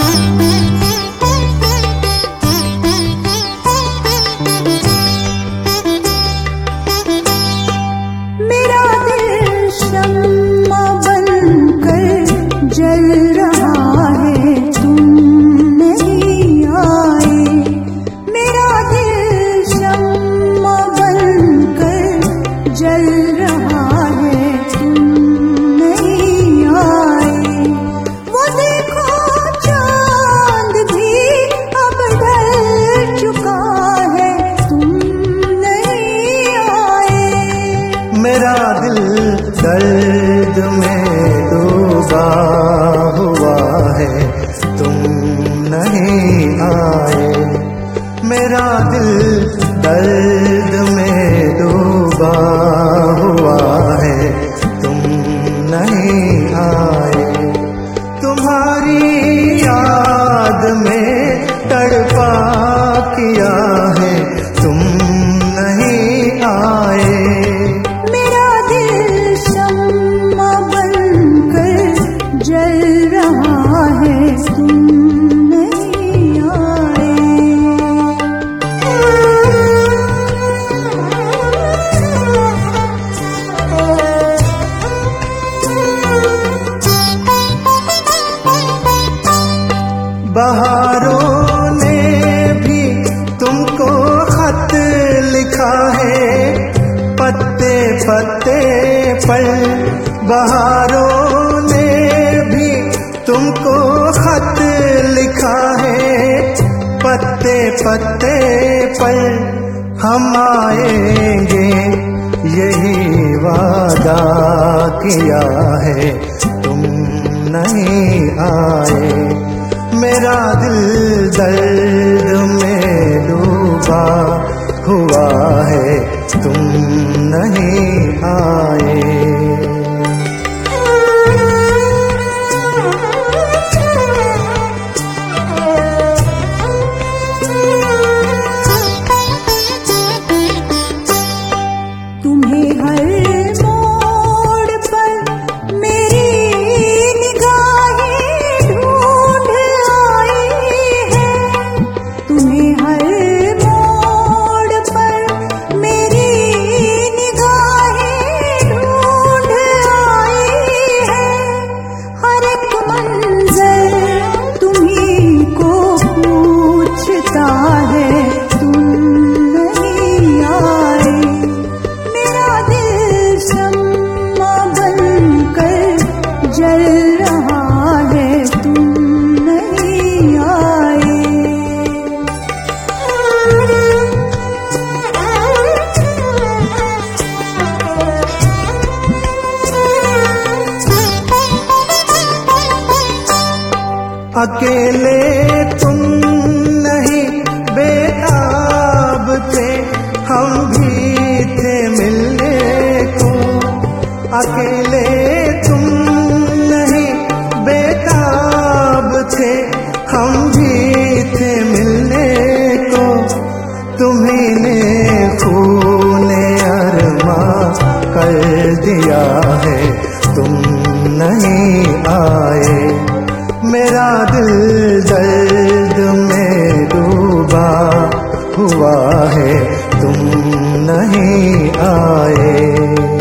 मेरा दिल दर्द में डूबा हुआ है, तुम नहीं आए। मेरा दिल दर्द में डूबा हुआ है, तुम नहीं आए। तुम्हारी याद में तड़पा किया है, तुम नहीं आए। बहारों ने भी तुमको खत लिखा है, पत्ते पत्ते पर। बहारों ने भी तुमको खत लिखा है, पत्ते पत्ते पर। हम आएंगे यही वादा किया है, तुम नहीं आए। मेरा दिल दर्द में डूबा हुआ है, तुम नहीं आए। तुम्हें हर मोड़ पर मेरी निगाहें ढूंढ आई है। तुम्हें हर मोड़ पर मेरी निगाहें ढूंढ आई है। हर एक मंजर तुम्हीं को पूछता है, तुम नहीं आए। जल रहा है, तुम नहीं आए। अकेले तुम नहीं बेताब थे, हम भी थे मिलने को। अकेले तुम थे, हम भी थे मिलने को। तुम्हीं ने खूने अरमा कर दिया है, तुम नहीं आए। मेरा दिल दर्द में डूबा हुआ है, तुम नहीं आए।